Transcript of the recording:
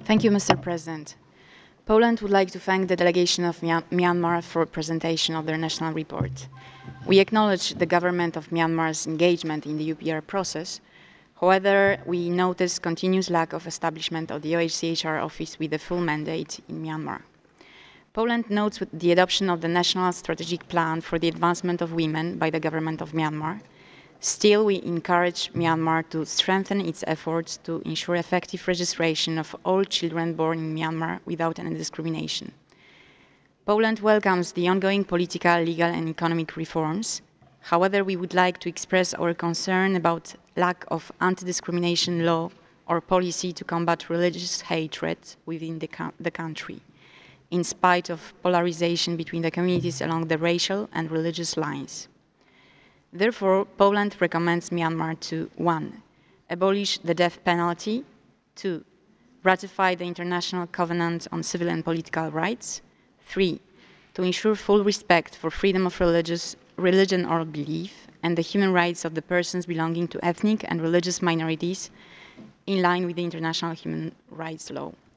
Thank you, Mr. President. Poland would like to thank the delegation of Myanmar for presentation of their national report. We acknowledge the government of Myanmar's engagement in the UPR process. However, we notice continuous lack of establishment of the OHCHR office with a full mandate in Myanmar. Poland notes the adoption of the National Strategic Plan for the Advancement of Women by the government of Myanmar. Still, we encourage Myanmar to strengthen its efforts to ensure effective registration of all children born in Myanmar without any discrimination. Poland welcomes the ongoing political, legal and economic reforms. However, we would like to express our concern about lack of anti-discrimination law or policy to combat religious hatred within the country, in spite of polarization between the communities along the racial and religious lines. Therefore, Poland recommends Myanmar to 1. Abolish the death penalty, 2. Ratify the International Covenant on Civil and Political Rights, 3. To ensure full respect for freedom of religion or belief and the human rights of the persons belonging to ethnic and religious minorities in line with the international human rights law.